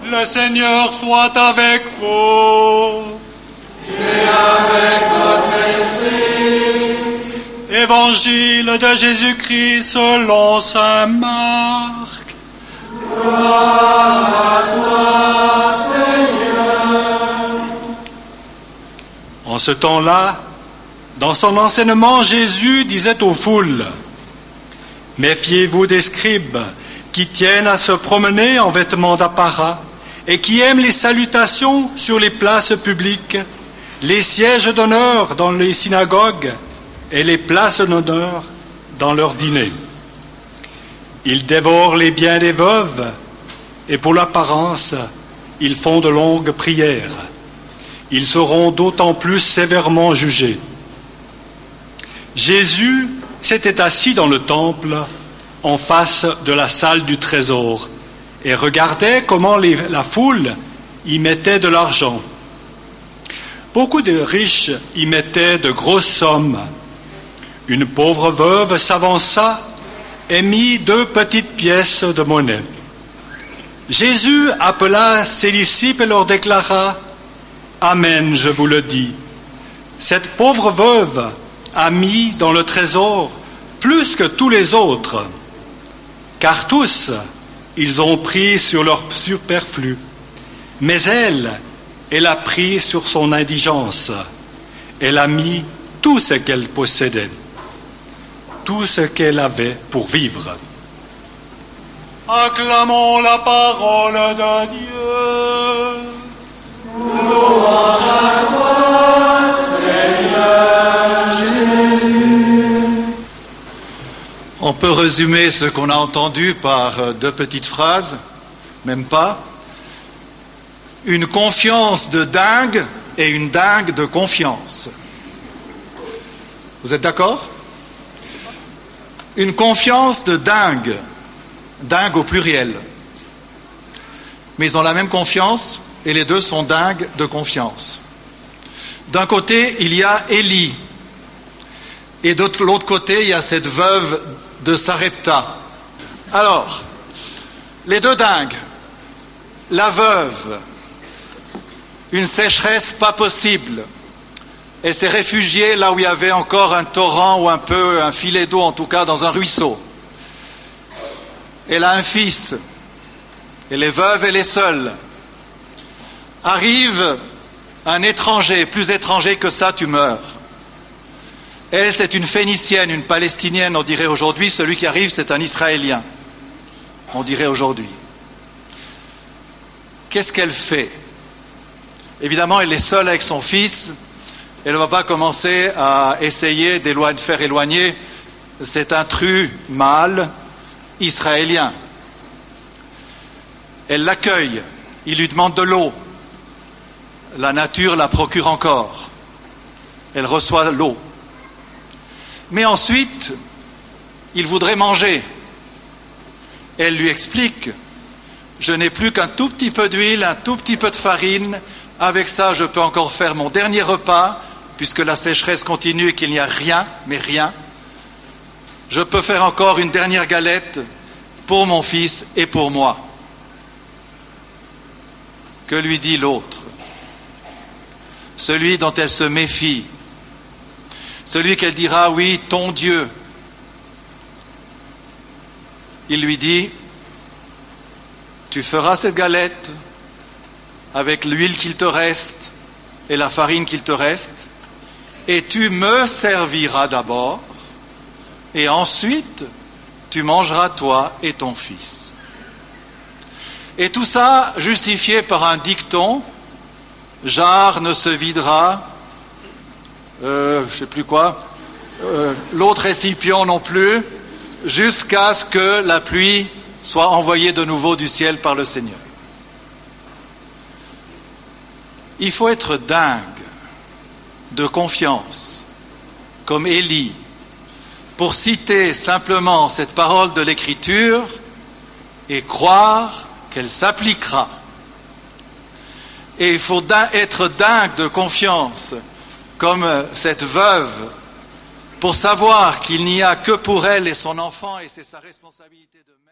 Le Seigneur soit avec vous. Et avec votre esprit. Évangile de Jésus-Christ selon saint Marc. Gloire à toi, Seigneur. En ce temps-là, dans son enseignement, Jésus disait aux foules, « Méfiez-vous des scribes qui tiennent à se promener en vêtements d'apparat et qui aiment les salutations sur les places publiques, les sièges d'honneur dans les synagogues et les places d'honneur dans leurs dîners. Ils dévorent les biens des veuves et pour l'apparence, ils font de longues prières. Ils seront d'autant plus sévèrement jugés. » Jésus s'était assis dans le temple en face de la salle du trésor et regardait comment la foule y mettait de l'argent. Beaucoup de riches y mettaient de grosses sommes. Une pauvre veuve s'avança et mit 2 petites pièces de monnaie. Jésus appela ses disciples et leur déclara, « Amen, je vous le dis, cette pauvre veuve a mis dans le trésor plus que tous les autres, car tous, ils ont pris sur leur superflu, mais elle a pris sur son indigence. Elle a mis tout ce qu'elle possédait, tout ce qu'elle avait pour vivre. » Acclamons la parole de Dieu. Louange à toi, Seigneur Jésus. On peut résumer ce qu'on a entendu par 2 petites phrases, même pas. Une confiance de dingue et une dingue de confiance. Vous êtes d'accord ? Une confiance de dingue, dingue au pluriel. Mais ils ont la même confiance et les deux sont dingues de confiance. D'un côté, il y a Élie et de l'autre côté, il y a cette veuve de Sarepta. Alors, les deux dingues, la veuve, une sécheresse pas possible. Elle s'est réfugiée là où il y avait encore un torrent ou un filet d'eau, en tout cas dans un ruisseau. Elle a un fils. Elle est veuve, elle est seule. Arrive un étranger, plus étranger que ça, tu meurs. Elle, c'est une Phénicienne, une Palestinienne, on dirait aujourd'hui. Celui qui arrive, c'est un Israélien, on dirait aujourd'hui. Qu'est-ce qu'elle fait ? Évidemment, elle est seule avec son fils. Elle ne va pas commencer à essayer de faire éloigner cet intrus mâle israélien. Elle l'accueille. Il lui demande de l'eau. La nature la procure encore. Elle reçoit l'eau. Mais ensuite, il voudrait manger. Elle lui explique, je n'ai plus qu'un tout petit peu d'huile, un tout petit peu de farine. Avec ça, je peux encore faire mon dernier repas, puisque la sécheresse continue et qu'il n'y a rien, mais rien. Je peux faire encore une dernière galette pour mon fils et pour moi. Que lui dit l'autre ? Celui dont elle se méfie. Celui qu'elle dira, oui, ton Dieu. Il lui dit, tu feras cette galette avec l'huile qu'il te reste et la farine qu'il te reste, et tu me serviras d'abord, et ensuite tu mangeras toi et ton fils. Et tout ça justifié par un dicton, jarre ne se videra, je sais plus quoi, l'autre récipient non plus, jusqu'à ce que la pluie soit envoyée de nouveau du ciel par le Seigneur. Il faut être dingue de confiance, comme Élie, pour citer simplement cette parole de l'Écriture et croire qu'elle s'appliquera. Et il faut être dingue de confiance, comme cette veuve, pour savoir qu'il n'y a que pour elle et son enfant, et c'est sa responsabilité de